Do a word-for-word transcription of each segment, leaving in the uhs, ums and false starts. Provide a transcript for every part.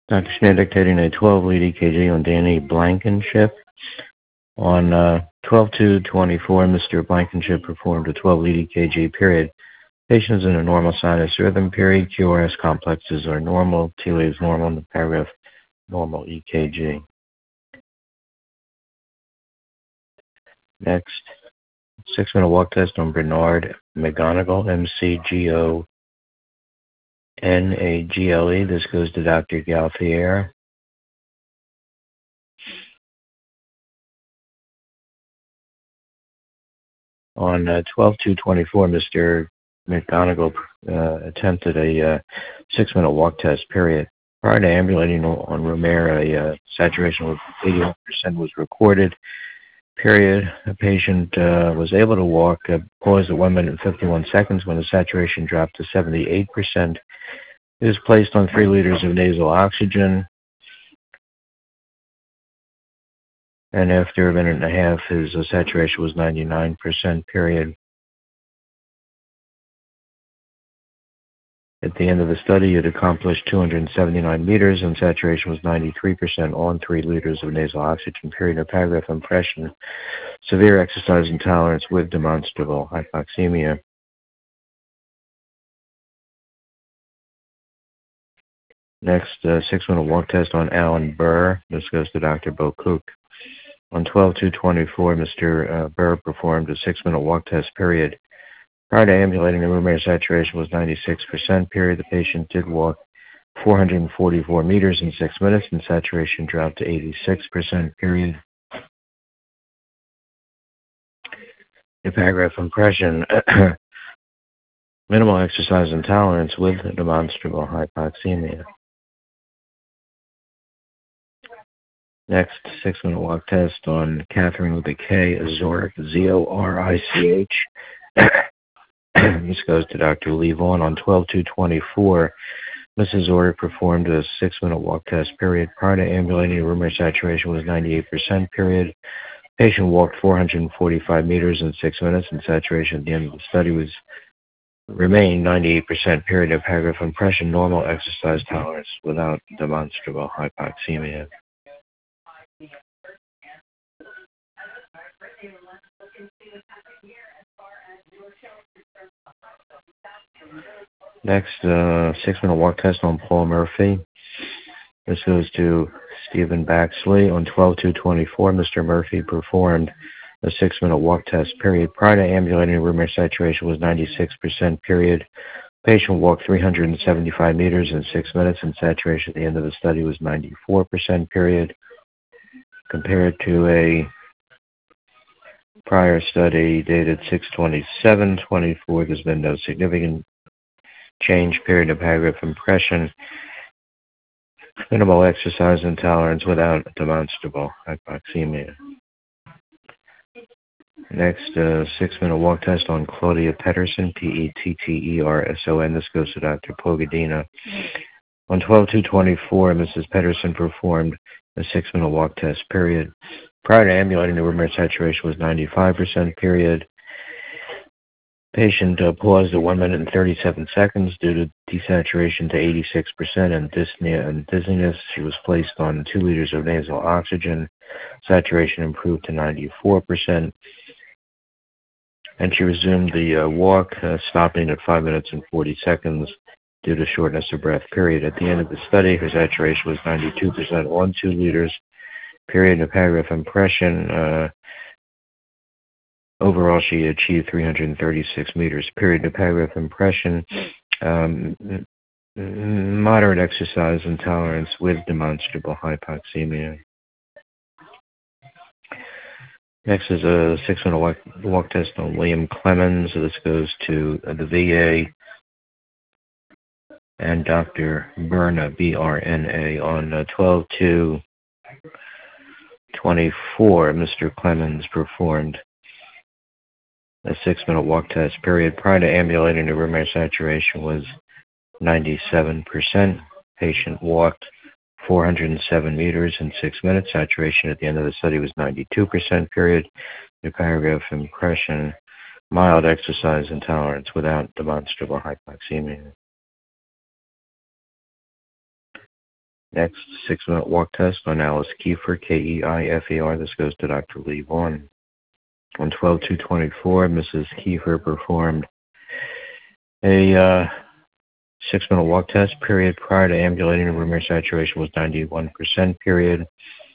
Doctor Schneer dictating a twelve lead E K G on Danny Blankenship. On uh, twelve two twenty-four, Mister Blankenship performed a twelve lead E K G period. Patient is in a normal sinus rhythm period. Q R S complexes are normal. T waves normal in the paragraph. Normal E K G. Next, six-minute walk test on Bernard McGonigal, M C G O N A G L E. This goes to Doctor Galthier. On uh, twelve two twenty-four, Mister McGonigal uh, attempted a uh, six-minute walk test period. Prior to ambulating on Romero, a uh, saturation of eighty-one percent was recorded. Period. The patient uh, was able to walk, uh, paused at one minute and fifty-one seconds when the saturation dropped to seventy-eight percent. He was placed on three liters of nasal oxygen, and after a minute and a half, his uh, saturation was ninety-nine percent. Period. At the end of the study, he had accomplished two hundred seventy-nine meters, and saturation was ninety-three percent on three liters of nasal oxygen. Period. A paragraph impression. Severe exercise intolerance with demonstrable hypoxemia. Next, uh, six-minute walk test on Alan Burr. This goes to Doctor Bo Cook. On twelve two twenty-four, Mister Uh, Burr performed a six-minute walk test period. Prior to ambulating, the room air saturation was ninety-six percent. Period. The patient did walk four hundred forty-four meters in six minutes, and saturation dropped to eighty-six percent. Period. A paragraph impression. Minimal exercise intolerance with demonstrable hypoxemia. Next, six-minute walk test on Catherine with a K, Zorich, Z O R I C H. This goes to Doctor Lee Vaughn. On twelve two twenty-four, Missus Zorich performed a six-minute walk test period. Prior to ambulating, room air saturation was ninety-eight percent. Period. Patient walked four hundred forty-five meters in six minutes, and saturation at the end of the study was remained ninety-eight percent. Period. A paragraph impression. Normal exercise tolerance without demonstrable hypoxemia. Next, uh, six-minute walk test on Paul Murphy. This goes to Stephen Baxley. On twelve two twenty-four, Mister Murphy performed a six-minute walk test period. Prior to ambulating, room air saturation was ninety-six percent. Period. Patient walked three hundred seventy-five meters in six minutes, and saturation at the end of the study was ninety-four percent. Period. Compared to a prior study dated six twenty-seven twenty-four, there's been no significant change. Period. A paragraph impression. Minimal exercise intolerance without demonstrable hypoxemia. Next, uh, six-minute walk test on Claudia Pedersen, P E T T E R S O N. This goes to Doctor Pogadina. On twelve two twenty-four, Missus Pedersen performed a six-minute walk test period. Prior to ambulating, the room air saturation was ninety-five percent. Period. Patient uh, paused at one minute and thirty-seven seconds due to desaturation to eighty-six percent and dyspnea and dizziness. She was placed on two liters of nasal oxygen. Saturation improved to ninety-four percent. And she resumed the uh, walk, uh, stopping at five minutes and forty seconds due to shortness of breath. Period. At the end of the study, her saturation was ninety-two percent on two liters. Period. A paragraph impression. Uh, Overall, she achieved three hundred thirty-six meters. Period. A paragraph impression. Um, moderate exercise intolerance with demonstrable hypoxemia. Next is a six-minute walk, walk test on William Clemens. This goes to the V A and Doctor Berna, B R N A, on twelve two twenty-four. Mister Clemens performed a six-minute walk test period. Prior to ambulating, the room air saturation was ninety-seven percent. Patient walked four hundred seven meters in six minutes. Saturation at the end of the study was ninety-two percent. Period. The paragraph impression. Mild exercise intolerance without demonstrable hypoxemia. Next, six-minute walk test on Alice Kiefer, K E I F E R. This goes to Doctor Lee Vaughn. On twelve two twenty-four, Missus Kiefer performed a uh, six-minute walk test. Period prior to ambulating, room air saturation was ninety-one percent. Period.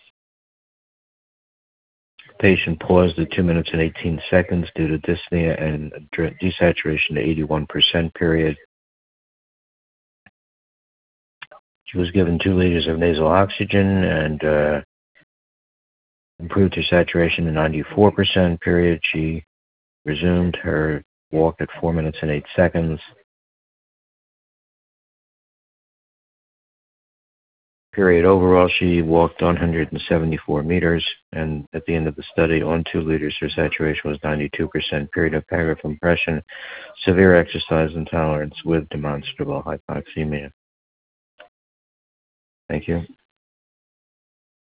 Patient paused at two minutes and eighteen seconds due to dyspnea and desaturation to eighty-one percent. Period. She was given two liters of nasal oxygen and uh, improved her saturation to ninety-four percent. Period. She resumed her walk at four minutes and eight seconds. Period. Overall, she walked one hundred seventy-four meters, and at the end of the study, on two liters, her saturation was ninety-two percent. Period of paragraph impression, severe exercise intolerance with demonstrable hypoxemia. Thank you.